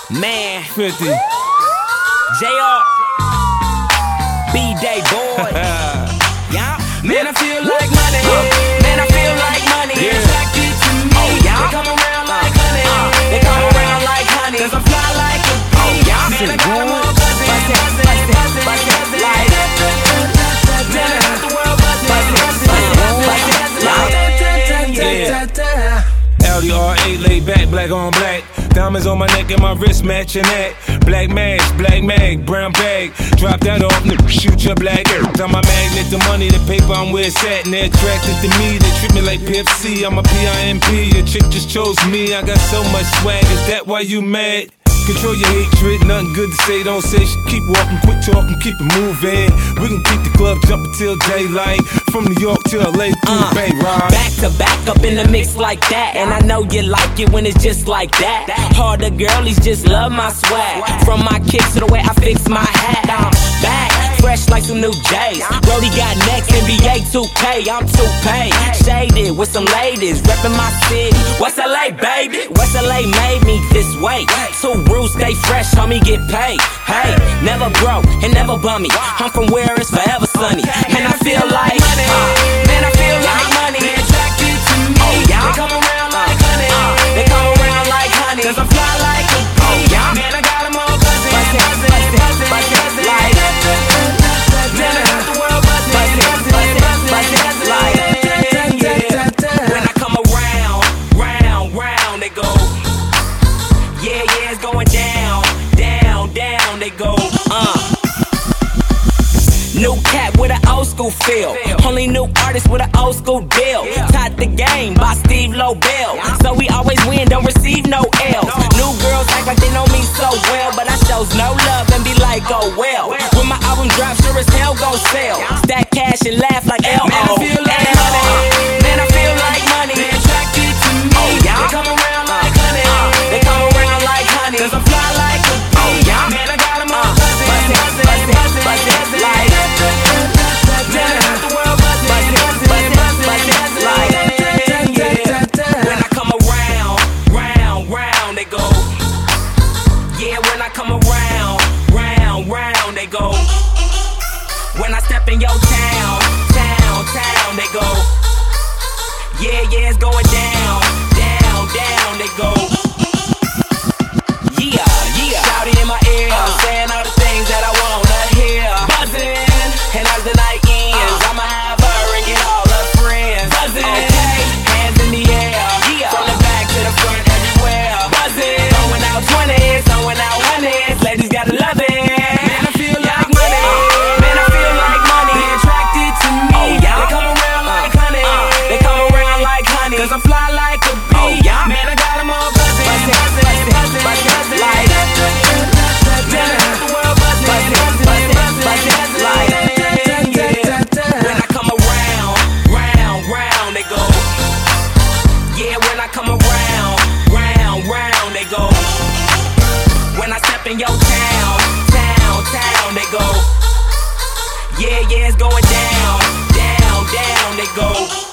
Man, 50. JR, B-Day boy. Yeah. Man, I feel like money. Man, I feel like money. Yeah. Attracted to me. Oh, yeah. They come around like honey. They come around like honey. 'Cause I fly like a bee. Oh, yeah. Man, I got them all buzzing. Like, man, I got the world buzzing. LDRA, laid back, black on black. Diamonds on my neck and my wrist matching that. Black mask, black mag, brown bag. Drop that off, shoot your black air. I'm my magnet, the money, the paper, I'm where it's at. And they're attracted to me, they treat me like Pimp C. I'm a PIMP, your chick just chose me. I got so much swag, is that why you mad? Control your hatred, nothing good to say, don't say shit. Keep walking, quit talking, keep it moving. We can keep the club jumping till daylight. From New York to LA through the Bay, right? Back to back up in the mix like that. And I know you like it when it's just like that. Harder girlies just love my swag. From my kicks to the way I fix my hat. I'm back, fresh like some new J's. Brody got next, NBA 2K, I'm 2K. Shaded with some ladies, reppin' my city. West LA, baby. West LA made me this way. Two rules, stay fresh, homie, get paid. Hey, never broke and never bummy. I'm from where it's forever sunny. And I feel like man, I feel like money. They attracted to me. They come around like honey. They come around like honey. 'Cause I fly like a bee. Man, I got them all buzzing. Like, man, I got the world buzzing. Like, when I come around, round, they go. Yeah, it's going down, they go. New cat with an old school feel. Only new artist with an old school deal. Taught the game by Steve Lobel. So we always win, don't receive no L's. New girls act like they know me so well, but I shows no love and be like, oh well. When my album drops, sure as hell gon' sell. Stack cash and laugh like L.O. Man, I feel like money. Man, I feel like money. They attracted to me. They come around like honey. They come around like honey. 'Cause I fly like a bee. Man, I got them all buzzing. Like, man, I got the world buzzing. Like, when I come around, they go. Yeah, when I come around, they go. When I step in your town, they go. Yeah, it's going down, they go. Yeah, shouting in my ear, saying all the things that I wanna hear. Buzzing, and as the night ends, I'ma have her and get all her friends. Buzzing, okay, hands in the air, from the back to the front, everywhere. Buzzing, throwing out 20s, throwing out 100s, ladies gotta love it. Man, I feel like money. Man, I feel like money. They attracted to me. They come around like honey. They come around like honey. 'Cause I fly like a bee. Man, I got them all buzzing. Like, man, I got the world buzzing. Like, when I come around, they go. Yeah, when I come around, they go. When I step in your town, they go. Yeah, it's going down, they go.